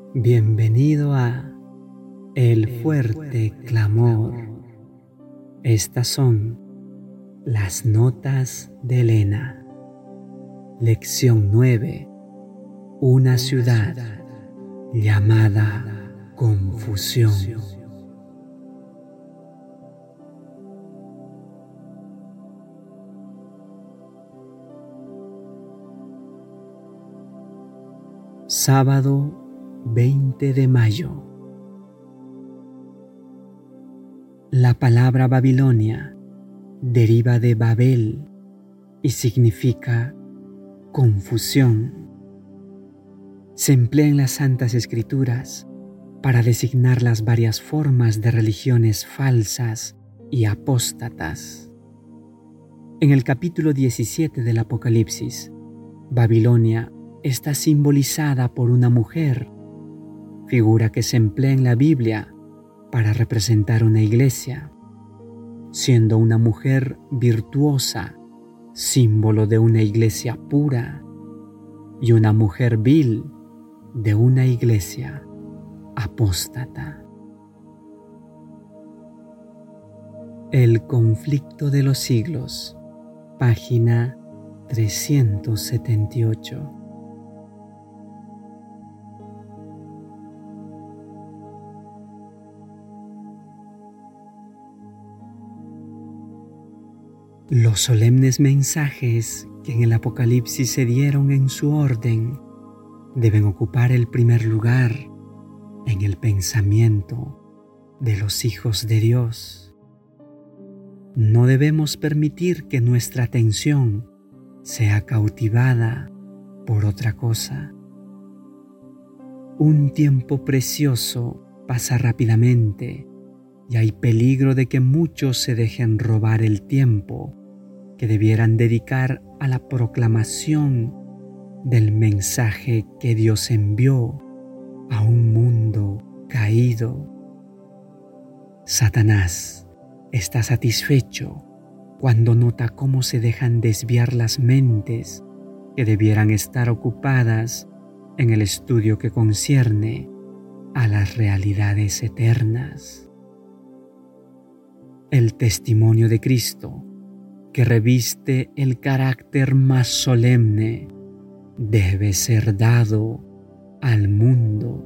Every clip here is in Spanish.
Bienvenido a El Fuerte Clamor. Estas son las notas de Elena. Lección 9. Una ciudad llamada confusión. Sábado 20 de mayo. La palabra Babilonia deriva de Babel y significa confusión. Se emplea en las Santas Escrituras para designar las varias formas de religiones falsas y apóstatas. En el capítulo 17 del Apocalipsis, Babilonia está simbolizada por una mujer, figura que se emplea en la Biblia para representar una iglesia, siendo una mujer virtuosa, símbolo de una iglesia pura, y una mujer vil de una iglesia apóstata. El conflicto de los siglos, página 378. Los solemnes mensajes que en el Apocalipsis se dieron en su orden deben ocupar el primer lugar en el pensamiento de los hijos de Dios. No debemos permitir que nuestra atención sea cautivada por otra cosa. Un tiempo precioso pasa rápidamente y hay peligro de que muchos se dejen robar el tiempo que debieran dedicar a la proclamación del mensaje que Dios envió a un mundo caído. Satanás está satisfecho cuando nota cómo se dejan desviar las mentes que debieran estar ocupadas en el estudio que concierne a las realidades eternas. El testimonio de Cristo, que reviste el carácter más solemne, debe ser dado al mundo.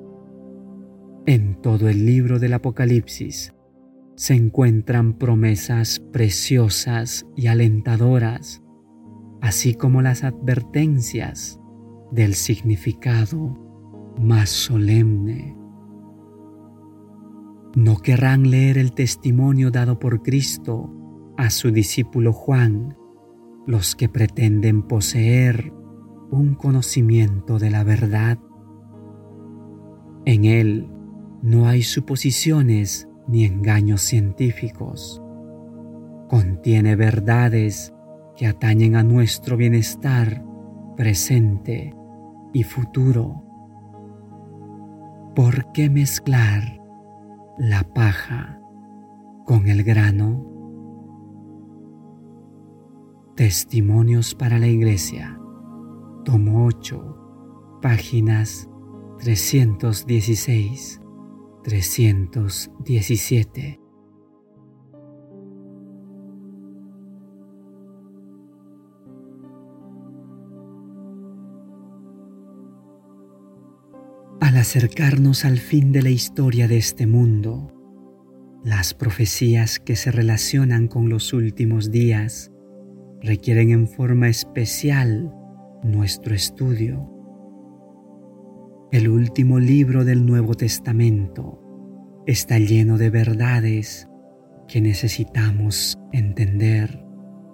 En todo el libro del Apocalipsis se encuentran promesas preciosas y alentadoras, así como las advertencias del significado más solemne. No querrán leer el testimonio dado por Cristo a su discípulo Juan los que pretenden poseer un conocimiento de la verdad. En él no hay suposiciones ni engaños científicos. Contiene verdades que atañen a nuestro bienestar presente y futuro. ¿Por qué mezclar la paja con el grano? Testimonios para la Iglesia, tomo 8, páginas 316-317. Al acercarnos al fin de la historia de este mundo, las profecías que se relacionan con los últimos días requieren en forma especial nuestro estudio. El último libro del Nuevo Testamento está lleno de verdades que necesitamos entender.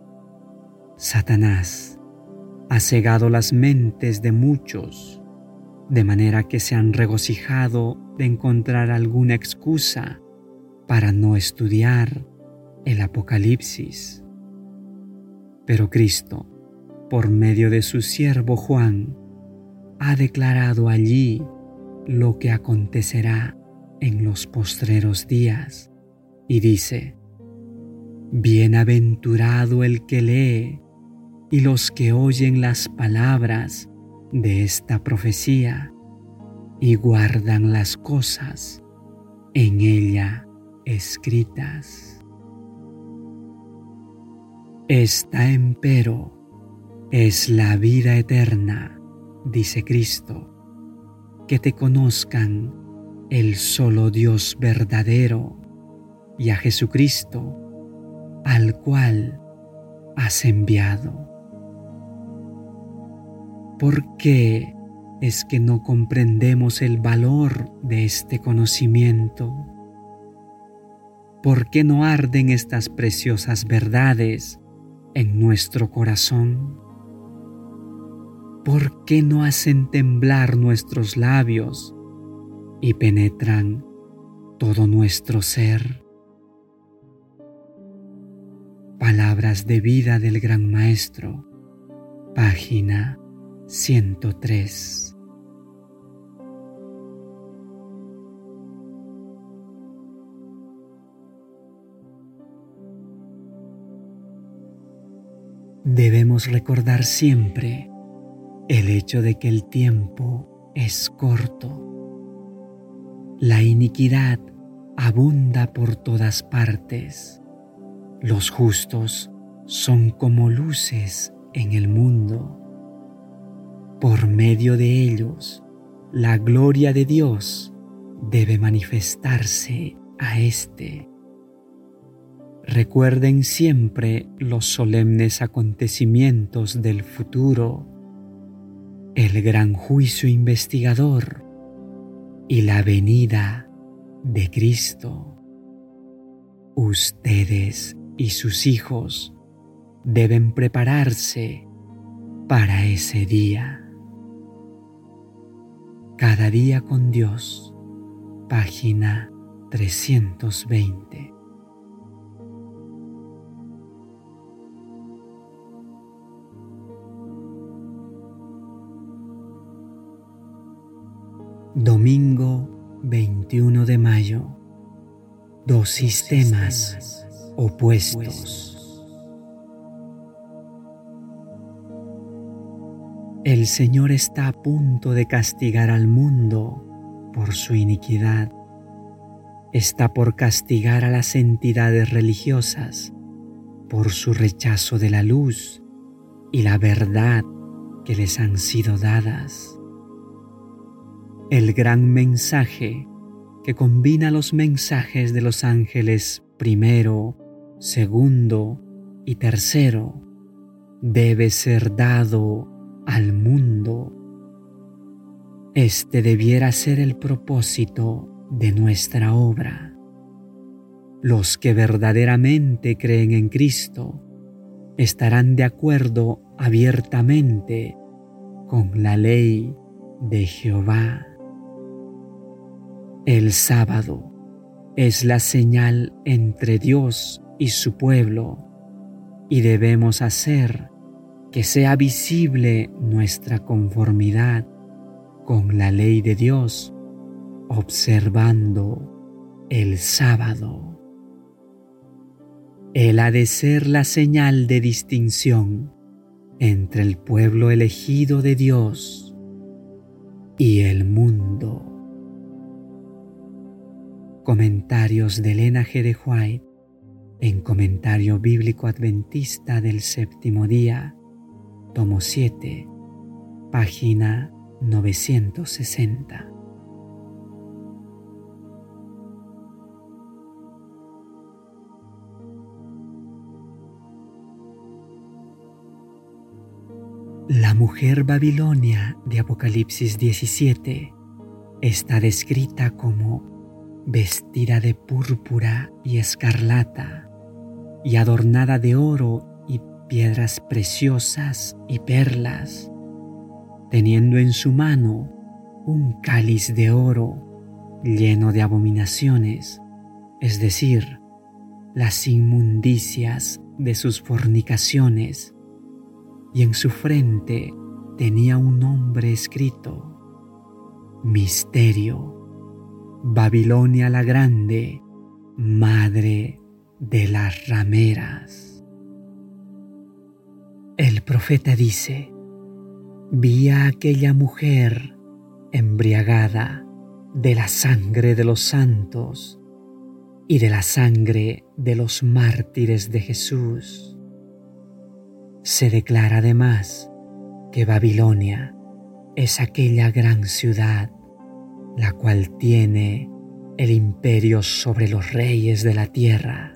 Satanás ha cegado las mentes de muchos, de manera que se han regocijado de encontrar alguna excusa para no estudiar el Apocalipsis. Pero Cristo, por medio de su siervo Juan, ha declarado allí lo que acontecerá en los postreros días, y dice: Bienaventurado el que lee y los que oyen las palabras de esta profecía y guardan las cosas en ella escritas. Esta, empero, es la vida eterna, dice Cristo, que te conozcan el solo Dios verdadero y a Jesucristo, al cual has enviado. ¿Por qué es que no comprendemos el valor de este conocimiento? ¿Por qué no arden estas preciosas verdades en nuestro corazón? ¿Por qué no hacen temblar nuestros labios y penetran todo nuestro ser? Palabras de vida del Gran Maestro, página 103. Debemos recordar siempre el hecho de que el tiempo es corto. La iniquidad abunda por todas partes. Los justos son como luces en el mundo. Por medio de ellos, la gloria de Dios debe manifestarse a éste. Recuerden siempre los solemnes acontecimientos del futuro, el gran juicio investigador y la venida de Cristo. Ustedes y sus hijos deben prepararse para ese día. Cada día con Dios, página 320. Domingo 21 de mayo. Dos sistemas opuestos. El Señor está a punto de castigar al mundo por su iniquidad. Está por castigar a las entidades religiosas por su rechazo de la luz y la verdad que les han sido dadas. El gran mensaje que combina los mensajes de los ángeles primero, segundo y tercero debe ser dado al mundo. Este debiera ser el propósito de nuestra obra. Los que verdaderamente creen en Cristo estarán de acuerdo abiertamente con la ley de Jehová. El sábado es la señal entre Dios y su pueblo y debemos hacer que sea visible nuestra conformidad con la ley de Dios, observando el sábado. Él ha de ser la señal de distinción entre el pueblo elegido de Dios y el mundo. Comentarios de Elena G. de White en Comentario Bíblico Adventista del Séptimo Día, tomo 7, página 960. La mujer Babilonia de Apocalipsis 17 está descrita como vestida de púrpura y escarlata y adornada de oro y piedras preciosas y perlas, teniendo en su mano un cáliz de oro lleno de abominaciones, es decir, las inmundicias de sus fornicaciones, y en su frente tenía un nombre escrito: Misterio, Babilonia la Grande, madre de las rameras. El profeta dice: vi a aquella mujer embriagada de la sangre de los santos y de la sangre de los mártires de Jesús. Se declara además que Babilonia es aquella gran ciudad la cual tiene el imperio sobre los reyes de la tierra.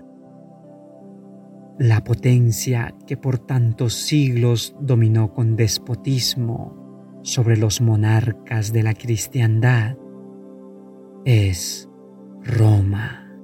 La potencia que por tantos siglos dominó con despotismo sobre los monarcas de la cristiandad es Roma.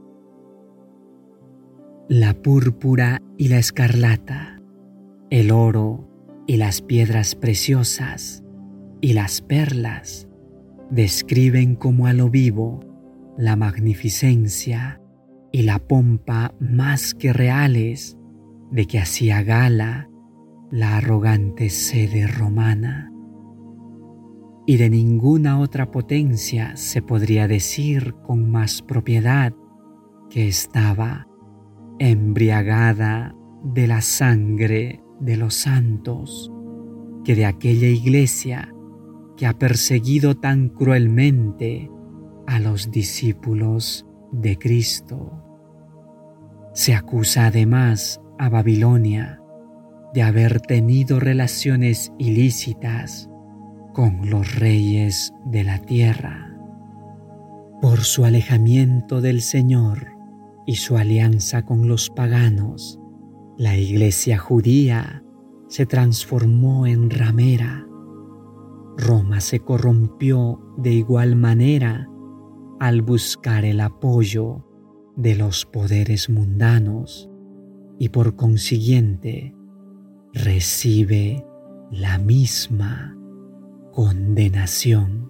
La púrpura y la escarlata, el oro y las piedras preciosas y las perlas describen como a lo vivo la magnificencia y la pompa más que reales de que hacía gala la arrogante sede romana. Y de ninguna otra potencia se podría decir con más propiedad que estaba embriagada de la sangre de los santos que de aquella iglesia que ha perseguido tan cruelmente a los discípulos de Cristo. Se acusa además a Babilonia de haber tenido relaciones ilícitas con los reyes de la tierra. Por su alejamiento del Señor y su alianza con los paganos, la iglesia judía se transformó en ramera. Roma se corrompió de igual manera al buscar el apoyo de los poderes mundanos y por consiguiente recibe la misma condenación.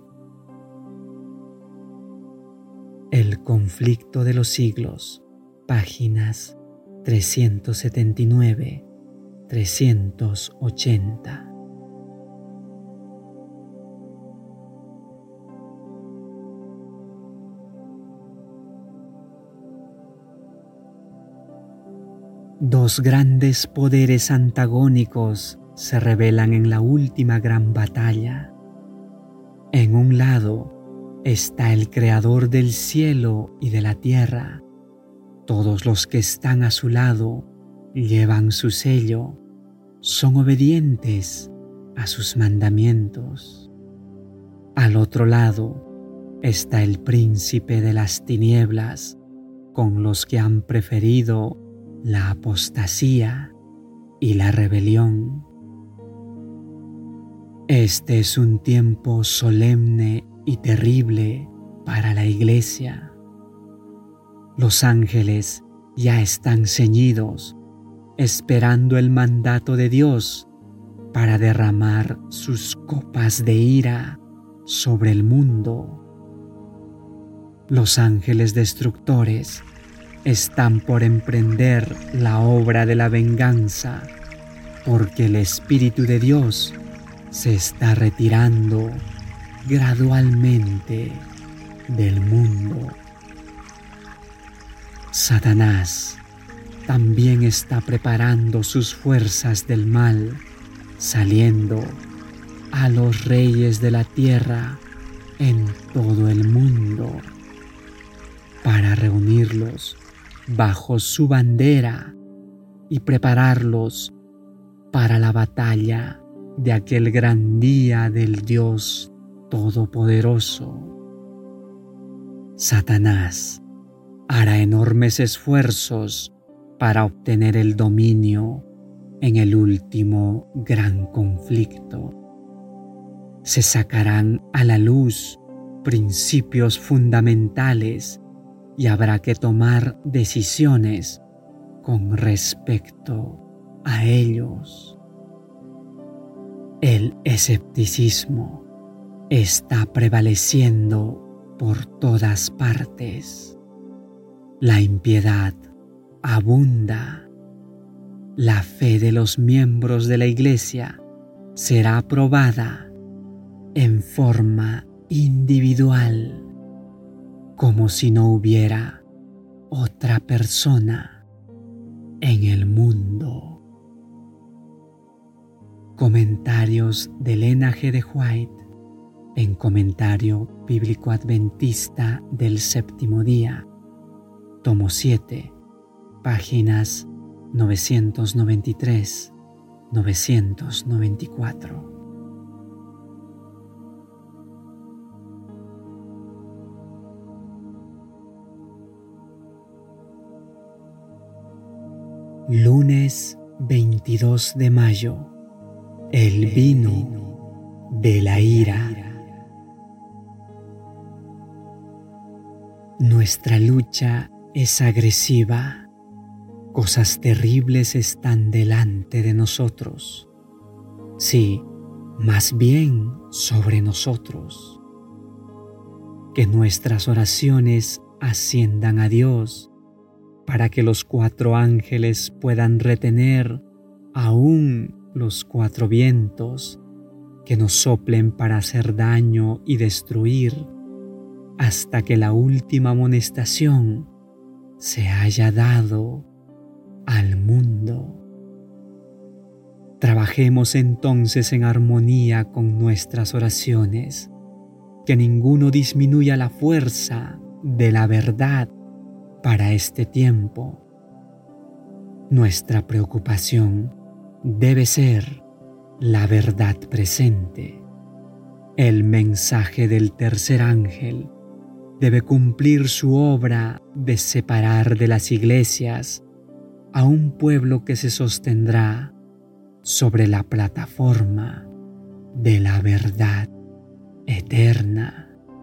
El conflicto de los siglos, páginas 379-380. Dos grandes poderes antagónicos se revelan en la última gran batalla. En un lado está el Creador del cielo y de la tierra. Todos los que están a su lado llevan su sello, son obedientes a sus mandamientos. Al otro lado está el príncipe de las tinieblas, con los que han preferido la apostasía y la rebelión. Este es un tiempo solemne y terrible para la Iglesia. Los ángeles ya están ceñidos, esperando el mandato de Dios para derramar sus copas de ira sobre el mundo. Los ángeles destructores están por emprender la obra de la venganza, porque el Espíritu de Dios se está retirando gradualmente del mundo. Satanás también está preparando sus fuerzas del mal, saliendo a los reyes de la tierra en todo el mundo para reunirlos bajo su bandera y prepararlos para la batalla de aquel gran día del Dios Todopoderoso. Satanás hará enormes esfuerzos para obtener el dominio en el último gran conflicto. Se sacarán a la luz principios fundamentales y habrá que tomar decisiones con respecto a ellos. El escepticismo está prevaleciendo por todas partes. La impiedad abunda. La fe de los miembros de la Iglesia será probada en forma individual, como si no hubiera otra persona en el mundo. Comentarios de Elena G. de White en Comentario Bíblico Adventista del Séptimo Día, tomo 7, páginas 993-994. Lunes 22 de mayo. El vino de la ira. Nuestra lucha es agresiva. Cosas terribles están delante de nosotros. Sí, más bien sobre nosotros. Que nuestras oraciones asciendan a Dios para que los 4 ángeles puedan retener aún los 4 vientos que nos soplen para hacer daño y destruir hasta que la última amonestación se haya dado al mundo. Trabajemos entonces en armonía con nuestras oraciones, que ninguno disminuya la fuerza de la verdad para este tiempo. Nuestra preocupación debe ser la verdad presente. El mensaje del tercer ángel debe cumplir su obra de separar de las iglesias a un pueblo que se sostendrá sobre la plataforma de la verdad eterna.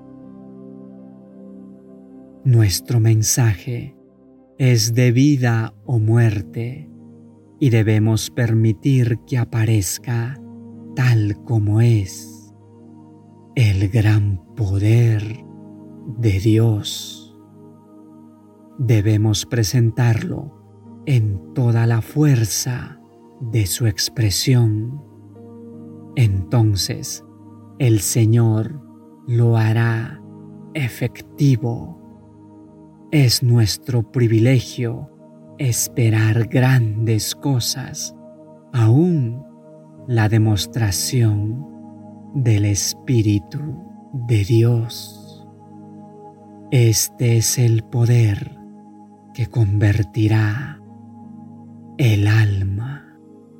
Nuestro mensaje es de vida o muerte y debemos permitir que aparezca tal como es el gran poder de Dios. Debemos presentarlo en toda la fuerza de su expresión. Entonces el Señor lo hará efectivo. Es nuestro privilegio esperar grandes cosas, aún la demostración del Espíritu de Dios. Este es el poder que convertirá el alma.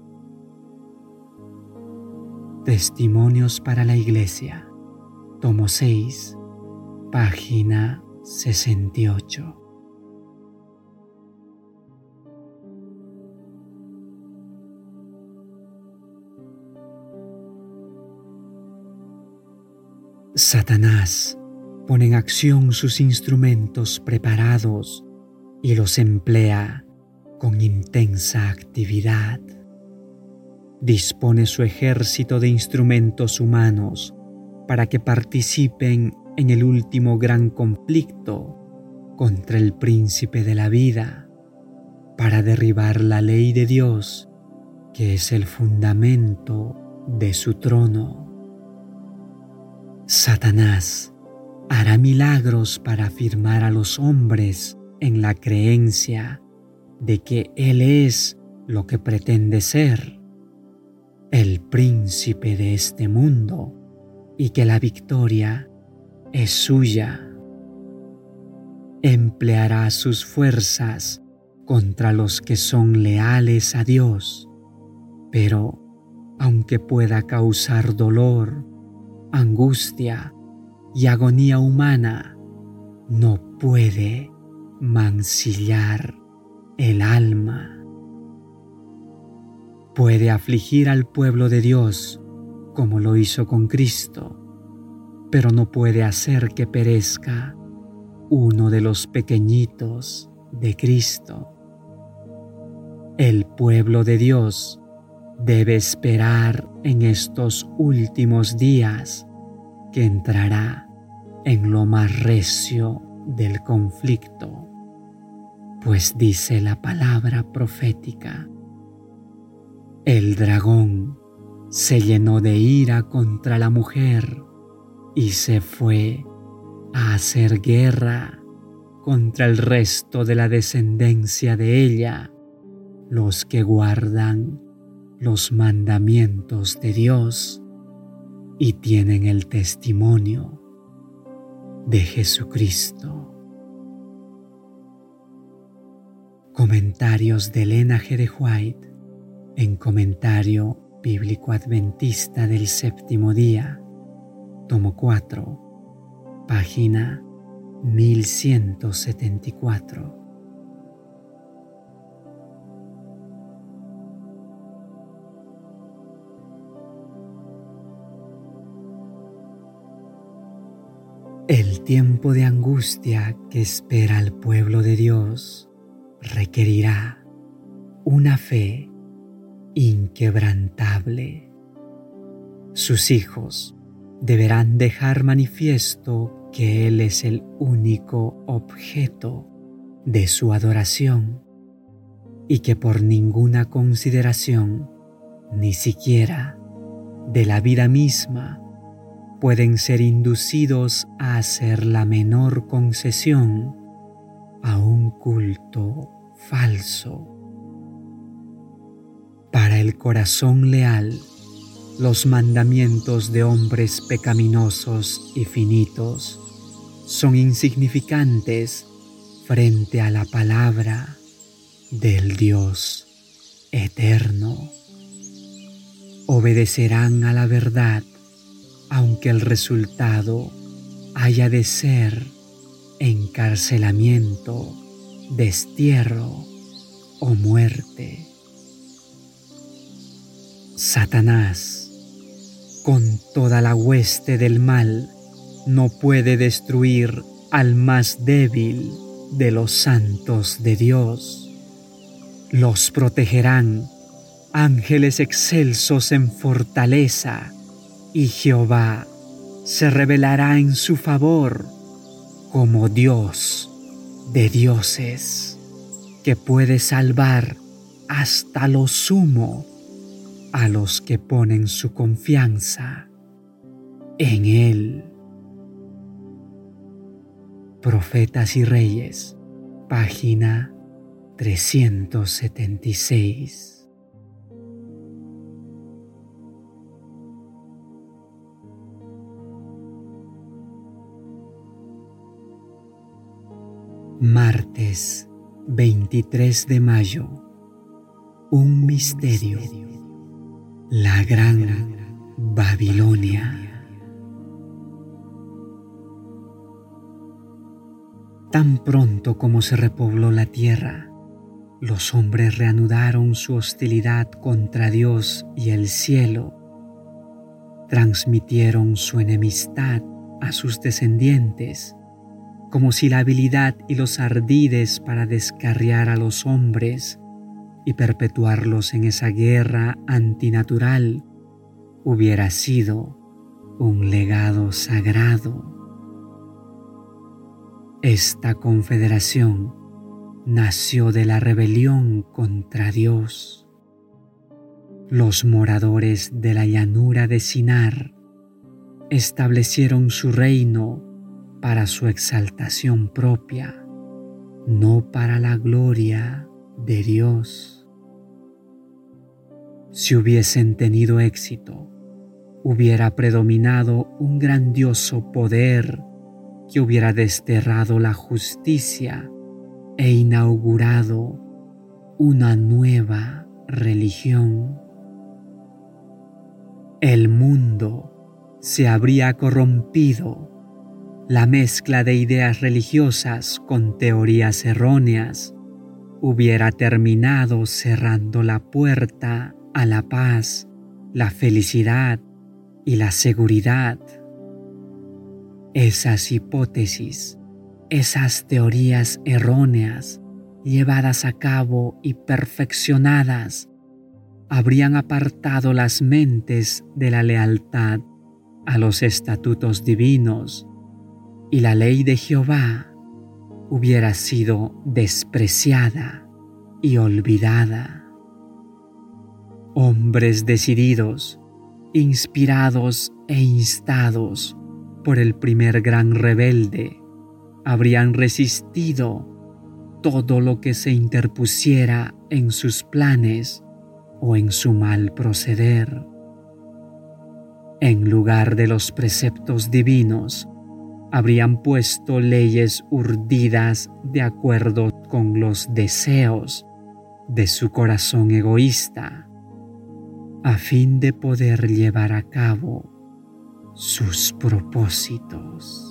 Testimonios para la Iglesia, tomo 6, página 68. Satanás pone en acción sus instrumentos preparados y los emplea con intensa actividad. Dispone su ejército de instrumentos humanos para que participen en el último gran conflicto contra el príncipe de la vida, para derribar la ley de Dios, que es el fundamento de su trono. Satanás hará milagros para afirmar a los hombres en la creencia de que Él es lo que pretende ser, el príncipe de este mundo, y que la victoria es suya. Empleará sus fuerzas contra los que son leales a Dios, pero aunque pueda causar dolor, angustia y agonía humana, no puede mancillar el alma. Puede afligir al pueblo de Dios como lo hizo con Cristo, pero no puede hacer que perezca uno de los pequeñitos de Cristo. El pueblo de Dios debe esperar en estos últimos días que entrará en lo más recio del conflicto, pues dice la palabra profética: el dragón se llenó de ira contra la mujer y se fue a hacer guerra contra el resto de la descendencia de ella, los que guardan los mandamientos de Dios. y tienen el testimonio de Jesucristo. Comentarios de Elena G. de White en Comentario Bíblico Adventista del Séptimo Día, tomo 4, página 1174. El tiempo de angustia que espera al pueblo de Dios requerirá una fe inquebrantable. Sus hijos deberán dejar manifiesto que Él es el único objeto de su adoración y que por ninguna consideración, ni siquiera de la vida misma, pueden ser inducidos a hacer la menor concesión a un culto falso. Para el corazón leal, los mandamientos de hombres pecaminosos y finitos son insignificantes frente a la palabra del Dios eterno. Obedecerán a la verdad, aunque el resultado haya de ser encarcelamiento, destierro o muerte. Satanás, con toda la hueste del mal, no puede destruir al más débil de los santos de Dios. Los protegerán ángeles excelsos en fortaleza, y Jehová se revelará en su favor como Dios de dioses, que puede salvar hasta lo sumo a los que ponen su confianza en Él. Profetas y Reyes, página 376. Martes 23 de mayo. Un misterio. La Gran Babilonia. Tan pronto como se repobló la tierra, los hombres reanudaron su hostilidad contra Dios y el cielo. Transmitieron su enemistad a sus descendientes, como si la habilidad y los ardides para descarriar a los hombres y perpetuarlos en esa guerra antinatural hubiera sido un legado sagrado. Esta confederación nació de la rebelión contra Dios. Los moradores de la llanura de Sinar establecieron su reino para su exaltación propia, no para la gloria de Dios. Si hubiesen tenido éxito, hubiera predominado un grandioso poder que hubiera desterrado la justicia e inaugurado una nueva religión. El mundo se habría corrompido. La mezcla de ideas religiosas con teorías erróneas hubiera terminado cerrando la puerta a la paz, la felicidad y la seguridad. Esas hipótesis, esas teorías erróneas, llevadas a cabo y perfeccionadas, habrían apartado las mentes de la lealtad a los estatutos divinos, y la ley de Jehová hubiera sido despreciada y olvidada. Hombres decididos, inspirados e instados por el primer gran rebelde, habrían resistido todo lo que se interpusiera en sus planes o en su mal proceder. En lugar de los preceptos divinos, habrían puesto leyes urdidas de acuerdo con los deseos de su corazón egoísta, a fin de poder llevar a cabo sus propósitos.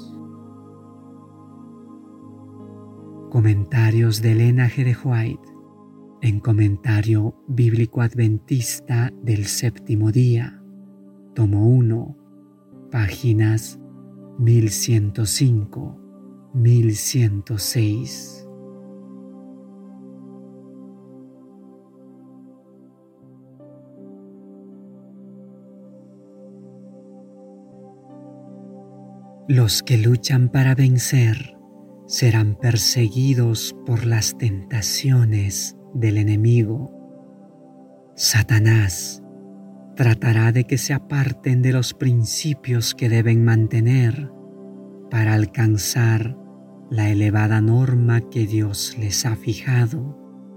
Comentarios de Elena G. de White en Comentario Bíblico Adventista del Séptimo Día, tomo 1, páginas 1105-1106. Los que luchan para vencer serán perseguidos por las tentaciones del enemigo. Satanás tratará de que se aparten de los principios que deben mantener para alcanzar la elevada norma que Dios les ha fijado.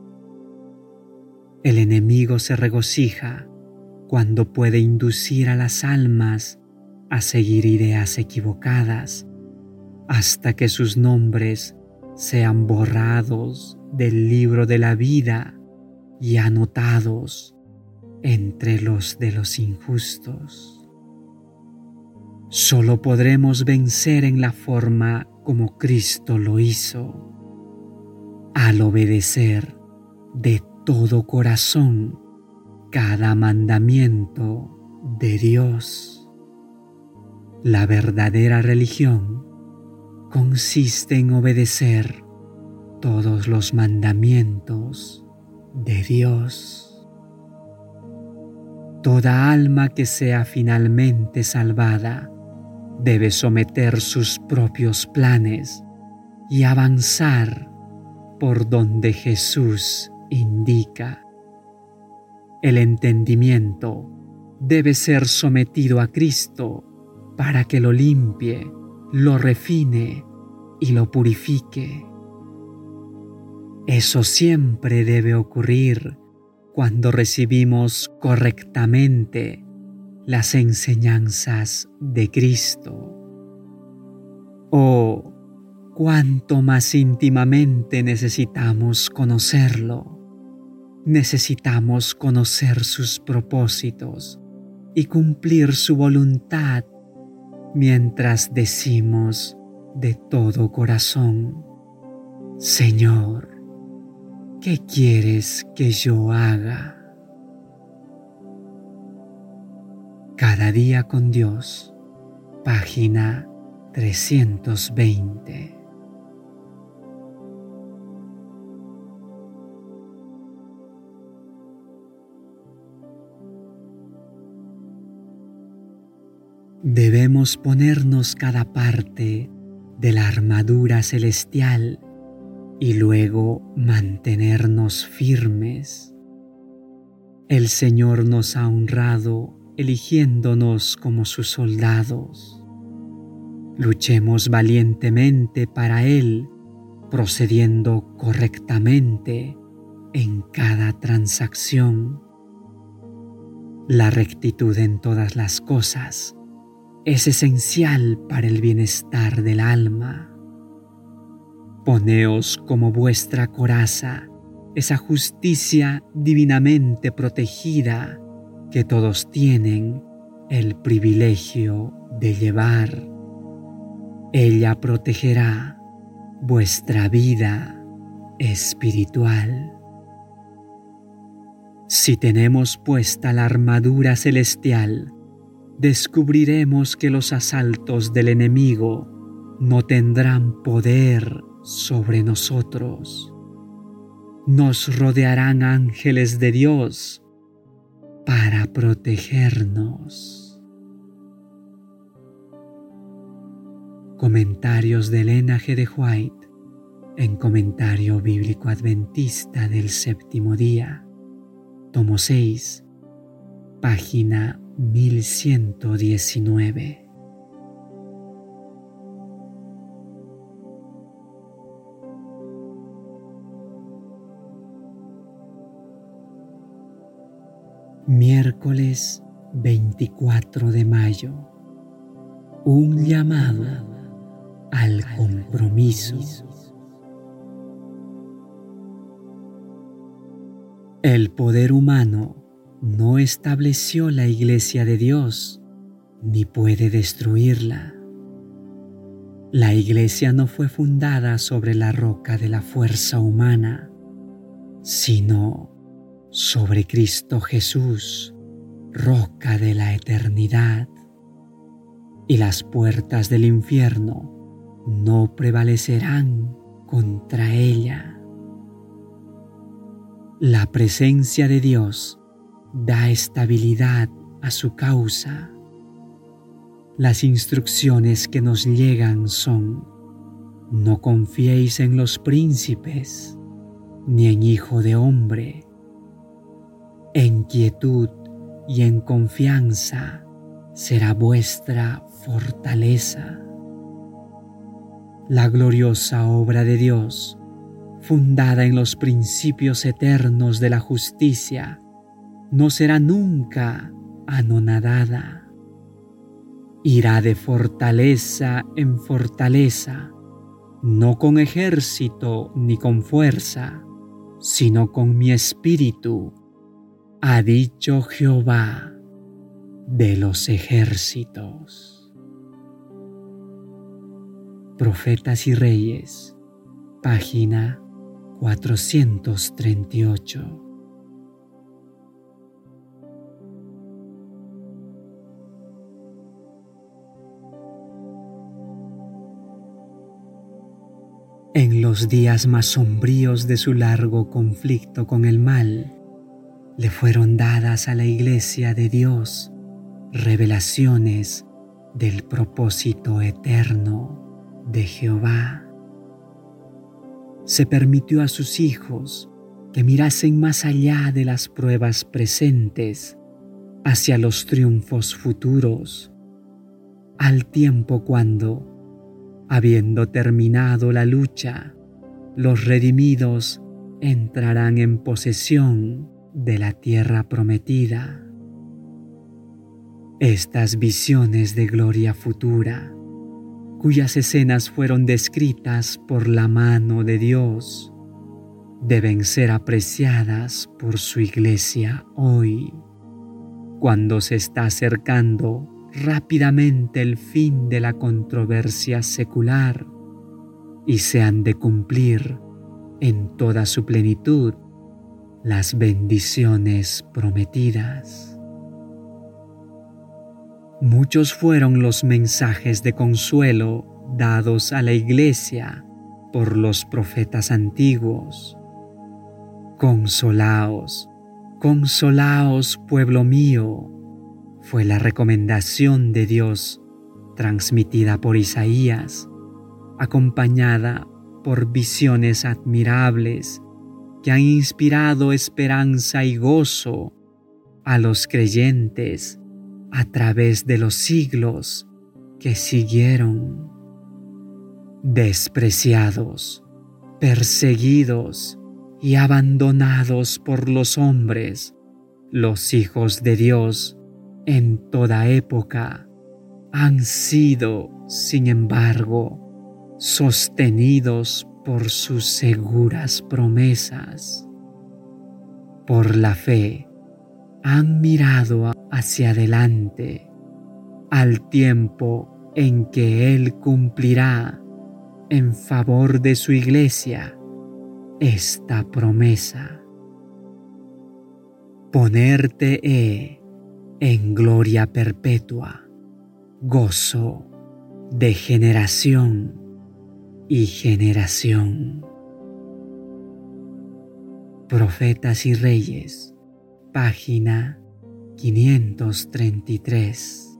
El enemigo se regocija cuando puede inducir a las almas a seguir ideas equivocadas hasta que sus nombres sean borrados del libro de la vida y anotados entre los de los injustos. Solo podremos vencer en la forma como Cristo lo hizo, al obedecer de todo corazón cada mandamiento de Dios. La verdadera religión consiste en obedecer todos los mandamientos de Dios. Toda alma que sea finalmente salvada debe someter sus propios planes y avanzar por donde Jesús indica. El entendimiento debe ser sometido a Cristo para que lo limpie, lo refine y lo purifique. Eso siempre debe ocurrir cuando recibimos correctamente las enseñanzas de Cristo. Oh, cuánto más íntimamente necesitamos conocerlo. Necesitamos conocer sus propósitos y cumplir su voluntad mientras decimos de todo corazón: Señor, ¿qué quieres que yo haga? Cada día con Dios, página 320. Debemos ponernos cada parte de la armadura celestial y luego mantenernos firmes. El Señor nos ha honrado eligiéndonos como sus soldados. Luchemos valientemente para Él, procediendo correctamente en cada transacción. La rectitud en todas las cosas es esencial para el bienestar del alma. Poneos como vuestra coraza esa justicia divinamente protegida que todos tienen el privilegio de llevar. Ella protegerá vuestra vida espiritual. Si tenemos puesta la armadura celestial, descubriremos que los asaltos del enemigo no tendrán poder sobre nosotros. Nos rodearán ángeles de Dios para protegernos. Comentarios de Elena G. de White en Comentario Bíblico Adventista del Séptimo Día, tomo 6, página 1119. Miércoles 24 de mayo. Un llamado al compromiso. El poder humano no estableció la Iglesia de Dios, ni puede destruirla. La Iglesia no fue fundada sobre la roca de la fuerza humana, sino sobre Cristo Jesús, roca de la eternidad. Y las puertas del infierno no prevalecerán contra ella. La presencia de Dios da estabilidad a su causa. Las instrucciones que nos llegan son: no confiéis en los príncipes, ni en hijo de hombre. En quietud y en confianza será vuestra fortaleza. La gloriosa obra de Dios, fundada en los principios eternos de la justicia, no será nunca anonadada. Irá de fortaleza en fortaleza, no con ejército ni con fuerza, sino con mi espíritu, ha dicho Jehová de los ejércitos. Profetas y Reyes, página 438. En los días más sombríos de su largo conflicto con el mal, le fueron dadas a la Iglesia de Dios revelaciones del propósito eterno de Jehová. Se permitió a sus hijos que mirasen más allá de las pruebas presentes hacia los triunfos futuros, al tiempo cuando, habiendo terminado la lucha, los redimidos entrarán en posesión de la tierra prometida. Estas visiones de gloria futura, cuyas escenas fueron descritas por la mano de Dios, deben ser apreciadas por su Iglesia hoy, cuando se está acercando rápidamente el fin de la controversia secular y se han de cumplir en toda su plenitud las bendiciones prometidas. Muchos fueron los mensajes de consuelo dados a la Iglesia por los profetas antiguos. Consolaos, consolaos, pueblo mío, fue la recomendación de Dios transmitida por Isaías, acompañada por visiones admirables que han inspirado esperanza y gozo a los creyentes a través de los siglos que siguieron. Despreciados, perseguidos y abandonados por los hombres, los hijos de Dios en toda época han sido, sin embargo, sostenidos por sus seguras promesas. Por la fe, han mirado hacia adelante, al tiempo en que Él cumplirá en favor de su Iglesia esta promesa. Ponerte en gloria perpetua, gozo de generación y generación. Profetas y Reyes, página 533.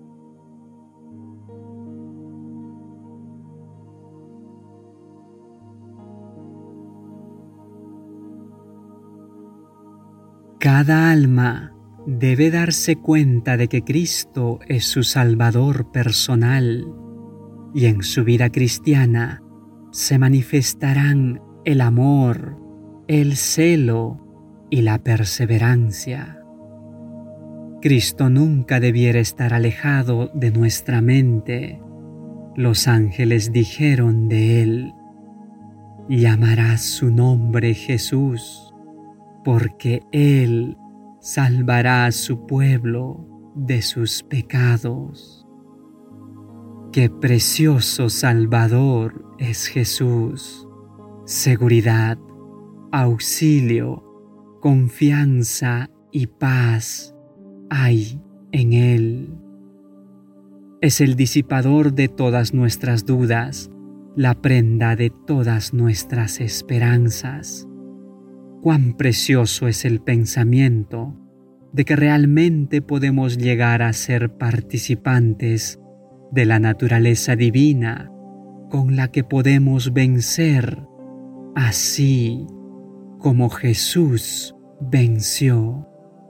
Cada alma debe darse cuenta de que Cristo es su Salvador personal, y en su vida cristiana se manifestarán el amor, el celo y la perseverancia. Cristo nunca debiera estar alejado de nuestra mente. Los ángeles dijeron de él: llamarás su nombre Jesús, porque él salvará a su pueblo de sus pecados. Qué precioso Salvador es Jesús. Seguridad, auxilio, confianza y paz hay en él. Es el disipador de todas nuestras dudas, la prenda de todas nuestras esperanzas. Cuán precioso es el pensamiento de que realmente podemos llegar a ser participantes de la naturaleza divina con la que podemos vencer, así como Jesús venció.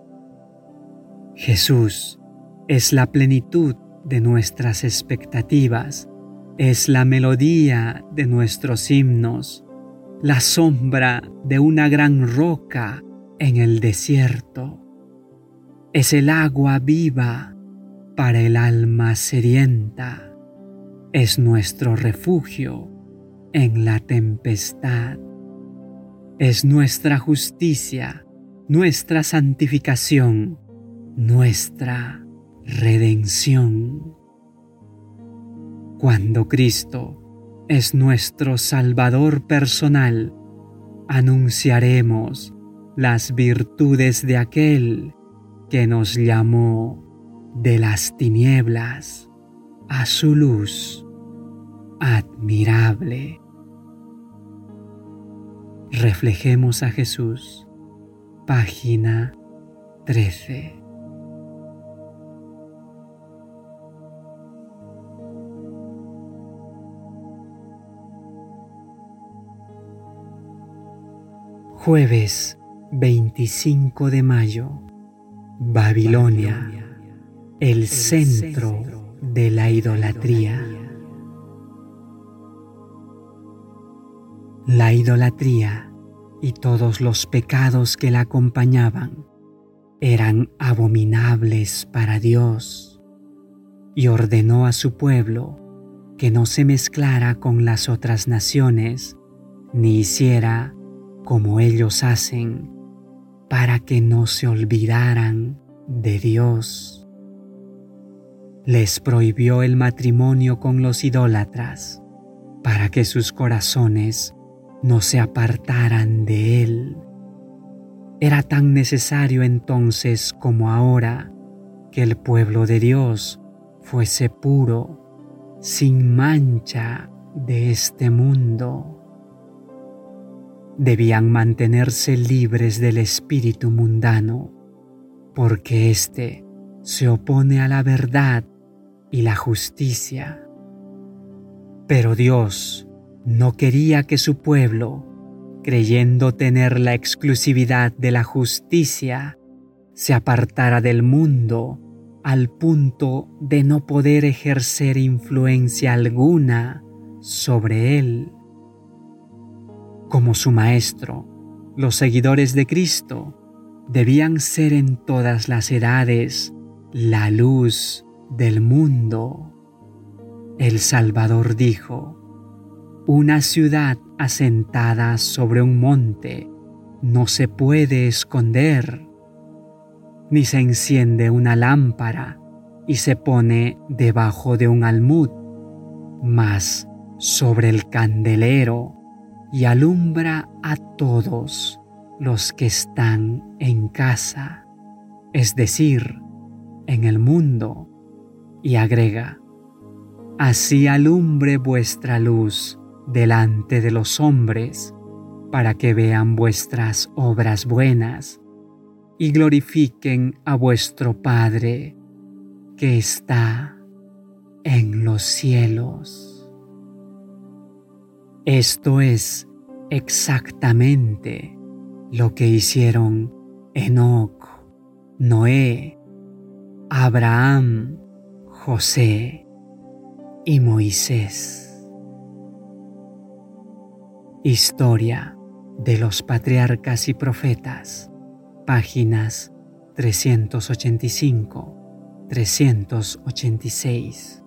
Jesús es la plenitud de nuestras expectativas, es la melodía de nuestros himnos, la sombra de una gran roca en el desierto. Es el agua viva para el alma sedienta. Es nuestro refugio en la tempestad. Es nuestra justicia, nuestra santificación, nuestra redención. Cuando Cristo es nuestro Salvador personal, anunciaremos las virtudes de aquel que nos llamó de las tinieblas a su luz admirable. Reflejemos a Jesús, página 13. Jueves 25 de mayo. Babilonia, el centro de la idolatría. La idolatría y todos los pecados que la acompañaban eran abominables para Dios, y ordenó a su pueblo que no se mezclara con las otras naciones, ni hiciera como ellos hacen, para que no se olvidaran de Dios. Les prohibió el matrimonio con los idólatras, para que sus corazones no se apartaran de Él. Era tan necesario entonces como ahora que el pueblo de Dios fuese puro, sin mancha de este mundo. Debían mantenerse libres del espíritu mundano, porque éste se opone a la verdad y la justicia. Pero Dios no quería que su pueblo, creyendo tener la exclusividad de la justicia, se apartara del mundo al punto de no poder ejercer influencia alguna sobre él. Como su Maestro, los seguidores de Cristo debían ser en todas las edades la luz del mundo. El Salvador dijo: una ciudad asentada sobre un monte no se puede esconder, ni se enciende una lámpara y se pone debajo de un almud, mas sobre el candelero, y alumbra a todos los que están en casa, es decir, en el mundo, y agrega: así alumbre vuestra luz delante de los hombres, para que vean vuestras obras buenas y glorifiquen a vuestro Padre que está en los cielos. Esto es exactamente lo que hicieron Enoc, Noé, Abraham, José y Moisés. Historia de los Patriarcas y Profetas, páginas 385, 386.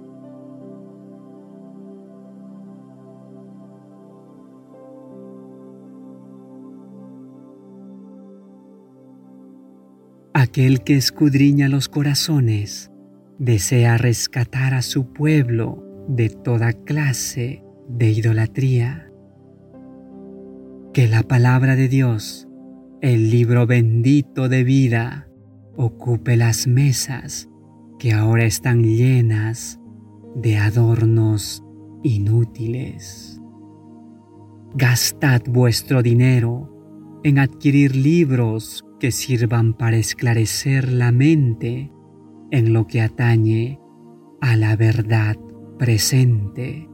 Aquel que escudriña los corazones desea rescatar a su pueblo de toda clase de idolatría. Que la palabra de Dios, el libro bendito de vida, ocupe las mesas que ahora están llenas de adornos inútiles. Gastad vuestro dinero en adquirir libros que sirvan para esclarecer la mente en lo que atañe a la verdad presente.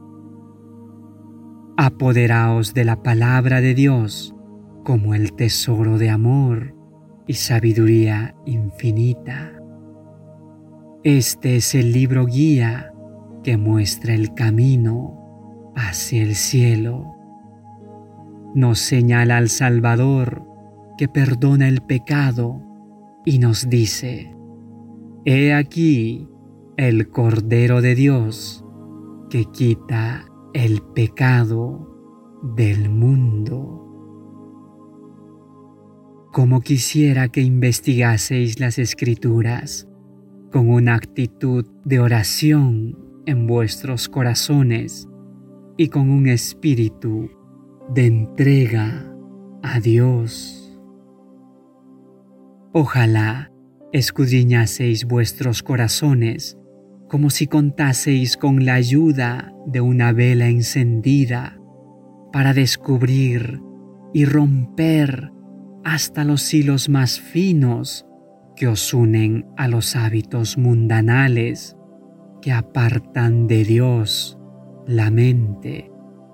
Apoderaos de la palabra de Dios como el tesoro de amor y sabiduría infinita. Este es el libro guía que muestra el camino hacia el cielo. Nos señala al Salvador que perdona el pecado y nos dice: He aquí el Cordero de Dios que quita el pecado del mundo. Como quisiera que investigaseis las Escrituras con una actitud de oración en vuestros corazones y con un espíritu de entrega a Dios. Ojalá escudriñaseis vuestros corazones como si contaseis con la ayuda de una vela encendida para descubrir y romper hasta los hilos más finos que os unen a los hábitos mundanales que apartan de Dios la mente.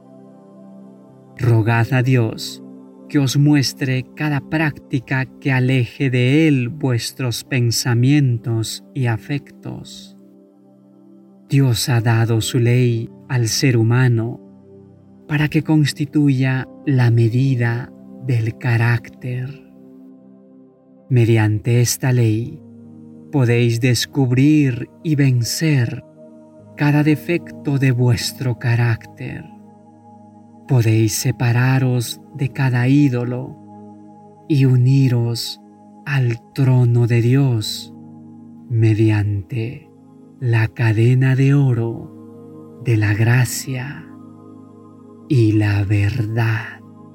Rogad a Dios que os muestre cada práctica que aleje de Él vuestros pensamientos y afectos. Dios ha dado su ley al ser humano para que constituya la medida del carácter. Mediante esta ley podéis descubrir y vencer cada defecto de vuestro carácter. Podéis separaros de cada ídolo y uniros al trono de Dios mediante la cadena de oro de la gracia y la verdad.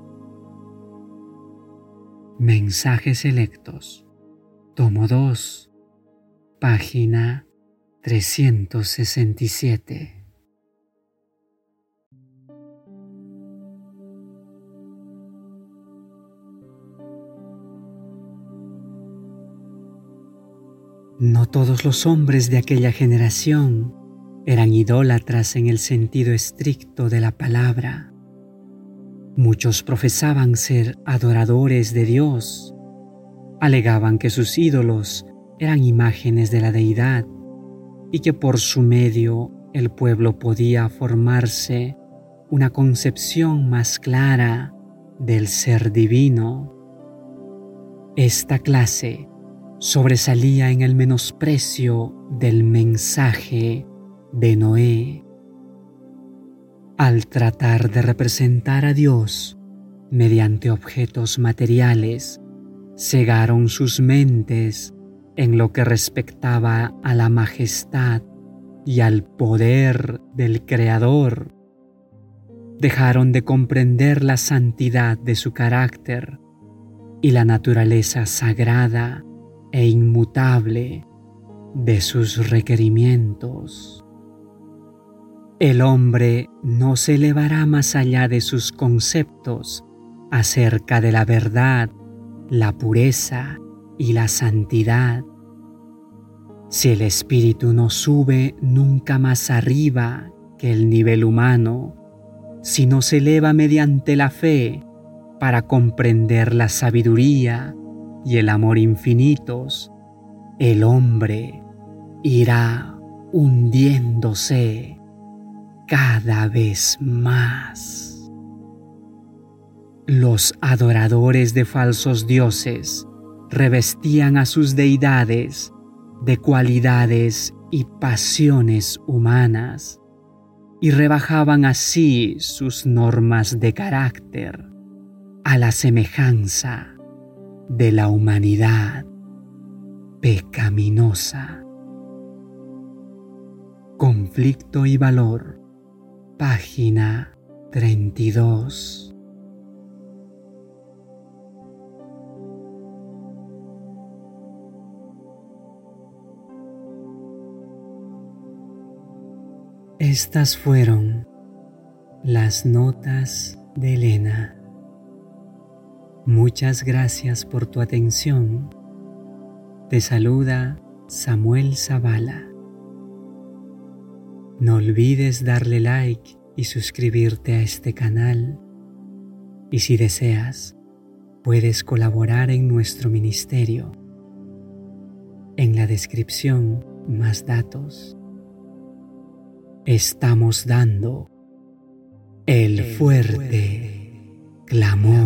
Mensajes selectos, tomo 2, página 367. No todos los hombres de aquella generación eran idólatras en el sentido estricto de la palabra. Muchos profesaban ser adoradores de Dios. Alegaban que sus ídolos eran imágenes de la deidad y que por su medio el pueblo podía formarse una concepción más clara del ser divino. Esta clase sobresalía en el menosprecio del mensaje de Noé. Al tratar de representar a Dios mediante objetos materiales, cegaron sus mentes en lo que respectaba a la majestad y al poder del Creador. Dejaron de comprender la santidad de su carácter y la naturaleza sagrada e inmutable de sus requerimientos. El hombre no se elevará más allá de sus conceptos acerca de la verdad, la pureza y la santidad. Si el espíritu no sube nunca más arriba que el nivel humano, si no se eleva mediante la fe para comprender la sabiduría y el amor infinitos, el hombre irá hundiéndose cada vez más. Los adoradores de falsos dioses revestían a sus deidades de cualidades y pasiones humanas y rebajaban así sus normas de carácter a la semejanza de la humanidad pecaminosa. Conflicto y valor, página 32. Estas fueron las notas de Elena. Muchas gracias por tu atención. Te saluda Samuel Zavala. No olvides darle like y suscribirte a este canal. Y si deseas, puedes colaborar en nuestro ministerio. En la descripción, más datos. Estamos dando el fuerte clamor.